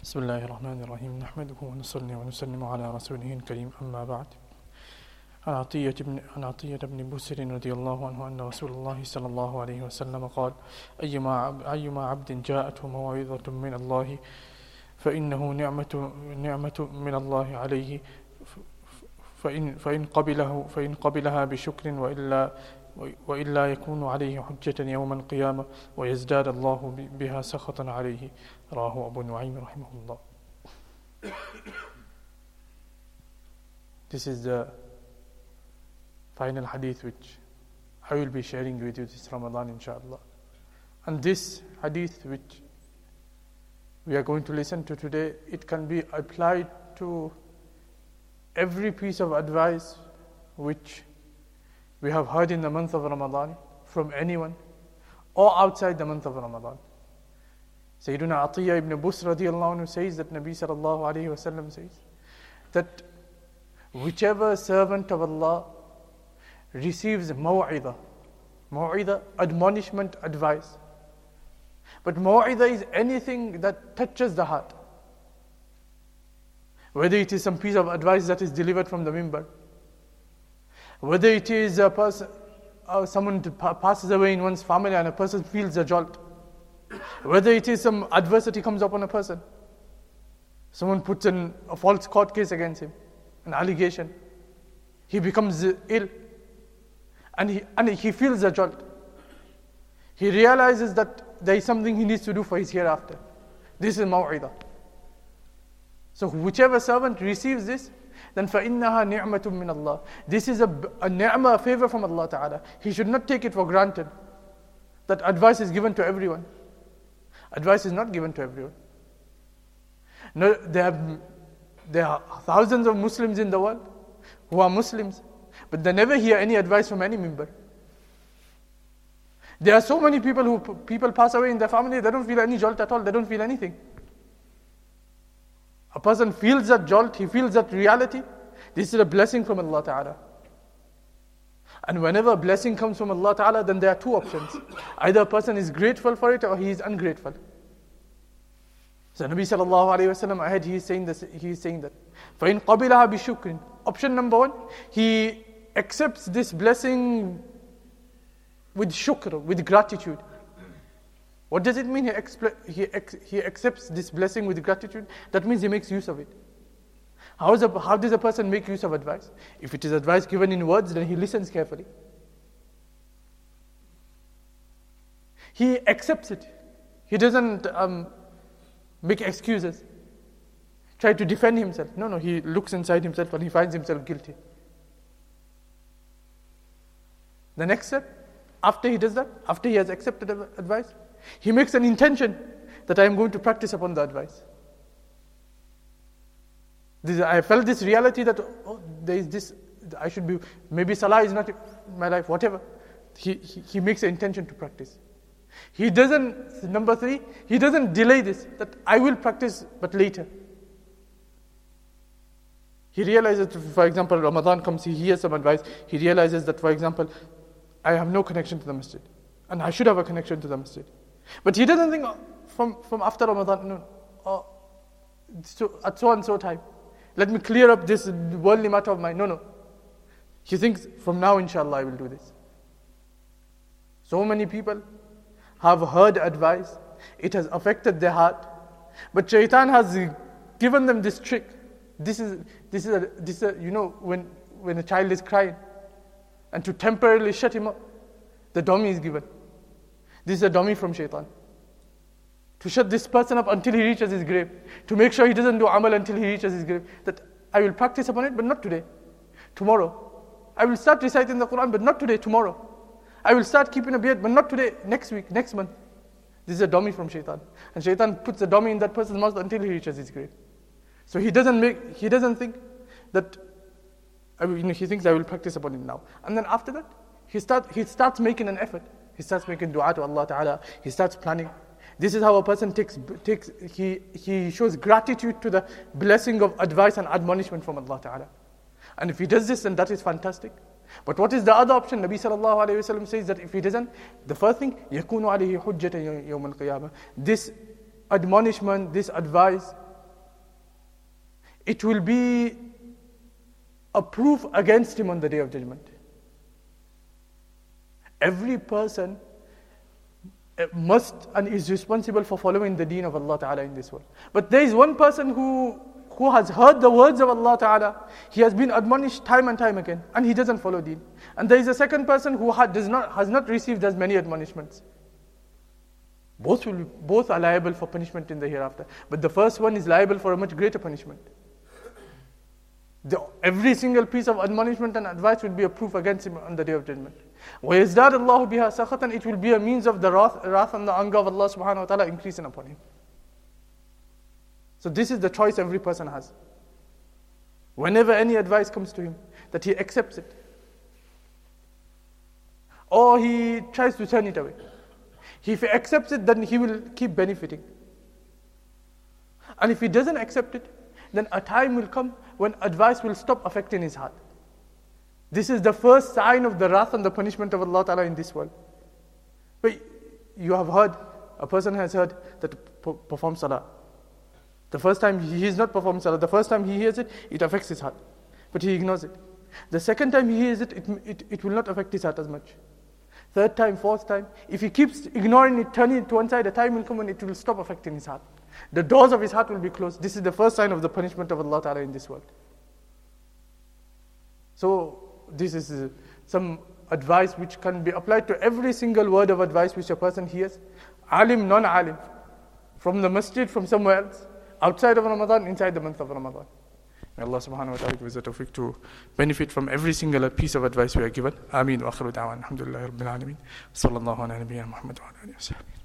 بسم الله الرحمن الرحيم نحمده ونصلي ونسلم على رسوله الكريم أما بعد عن عطية بن بسر رضي الله عنه أن رسول الله صلى الله عليه وسلم قال أيما عبد جاءته موعظة من الله فإنه نعمة من الله عليه فإن قبلها بشكر وإلا يكون عليه حجة يوم القيامة ويزداد الله بها سخطا عليه. رواه أبو نعيم رحمه الله. This is the final hadith which I will be sharing with you this Ramadan inshallah. And this hadith which we are going to listen to today, it can be applied to every piece of advice which we have heard in the month of Ramadan from anyone or outside the month of Ramadan. Sayyiduna Atiyya ibn Busr radiallahu anhu says that Nabi sallallahu alayhi wa sallam says that whichever servant of Allah receives maw'idah, admonishment, advice. But maw'idah is anything that touches the heart. Whether it is some piece of advice that is delivered from the minbar, whether it is a person, someone passes away in one's family and a person feels a jolt, whether it is some adversity comes upon a person, someone puts a false court case against him, an allegation, he becomes ill, and he feels a jolt. He realizes that there is something he needs to do for his hereafter. This is maw'idah. So whichever servant receives this, then فَإِنَّهَا نِعْمَةٌ مِّنَ اللَّهِ. This is a ni'mah, a favor from Allah Ta'ala. He should not take it for granted that advice is given to everyone. Advice is not given to everyone. No, there are thousands of Muslims in the world who are Muslims, but they never hear any advice from any member. There are so many people pass away in their family, they don't feel any jolt at all, they don't feel anything. A person feels that jolt, he feels that reality. This is a blessing from Allah Ta'ala. And whenever a blessing comes from Allah Ta'ala, then there are two options. Either a person is grateful for it or he is ungrateful. So Nabi sallallahu alayhi wa sallam ahead, he is saying that. فَإِنْ قَبِلَهَا بِشُكْرٍ. Option number one, he accepts this blessing with shukr, with gratitude. What does it mean he accepts this blessing with gratitude? That means he makes use of it. How does a person make use of advice? If it is advice given in words, then he listens carefully. He accepts it. He doesn't make excuses, try to defend himself. No, he looks inside himself and he finds himself guilty. The next step, after he does that, after he has accepted advice, he makes an intention that I am going to practice upon the advice. I felt this reality that there is this, I should be, maybe salah is not my life, whatever. He makes an intention to practice. He doesn't, number three, he doesn't delay this, that I will practice but later. He realizes, for example, Ramadan comes, he hears some advice, he realizes that, for example, I have no connection to the masjid, and I should have a connection to the masjid. But he doesn't think from after Ramadan, at so and so time, let me clear up this worldly matter of mine. No. He thinks, from now inshallah I will do this. So many people have heard advice, it has affected their heart, but shaitan has given them this trick. This is you know, when a child is crying, and to temporarily shut him up, the dummy is given. This is a dummy from shaitan. To shut this person up until he reaches his grave. To make sure he doesn't do amal until he reaches his grave. That I will practice upon it, but not today. Tomorrow. I will start reciting the Quran, but not today, tomorrow. I will start keeping a beard, but not today, next week, next month. This is a dummy from shaitan. And shaitan puts a dummy in that person's mouth until he reaches his grave. So he doesn't think that, he thinks I will practice upon it now. And then after that, he starts making an effort. He starts making dua to Allah Ta'ala. He starts planning. This is how a person he shows gratitude to the blessing of advice and admonishment from Allah Ta'ala. And if he does this, then that is fantastic. But what is the other option? Nabi sallallahu alayhi wa sallam says that if he doesn't, the first thing, يَكُونُ عَلَيْهِ حُجَّةً يَوْمَ الْقِيَامَةِ. This admonishment, this advice, it will be a proof against him on the Day of Judgment. Every person must and is responsible for following the deen of Allah Ta'ala in this world. But there is one person who has heard the words of Allah Ta'ala, he has been admonished time and time again, and he doesn't follow deen. And there is a second person who has not received as many admonishments. Both are liable for punishment in the hereafter. But the first one is liable for a much greater punishment. Every single piece of admonishment and advice will be a proof against him on the Day of Judgment. وَيَزْدَادَ اللَّهُ بِهَا سَخَطًا, it will be a means of the wrath and the anger of Allah subhanahu wa ta'ala increasing upon him. So this is the choice every person has. Whenever any advice comes to him, that he accepts it, or he tries to turn it away. If he accepts it, then he will keep benefiting. And if he doesn't accept it, then a time will come when advice will stop affecting his heart. This is the first sign of the wrath and the punishment of Allah Ta'ala in this world. But you have heard, a person has heard that perform salah. The first time he is not performing salah, the first time he hears it, it affects his heart. But he ignores it. The second time he hears it, it will not affect his heart as much. Third time, fourth time, if he keeps ignoring it, turning it to one side, a time will come when it will stop affecting his heart. The doors of his heart will be closed. This is the first sign of the punishment of Allah Ta'ala in this world. So, this is some advice which can be applied to every single word of advice which a person hears. Alim, non-alim. From the masjid, from somewhere else. Outside of Ramadan, inside the month of Ramadan. May Allah subhanahu wa ta'ala give us the tawfiq to benefit from every single piece of advice we are given. Ameen wa akhiru da'wan. Alhamdulillah Rabbil Alameen. Sallallahu ala nabiyyina Muhammad wa ala alihi wa sahbihi.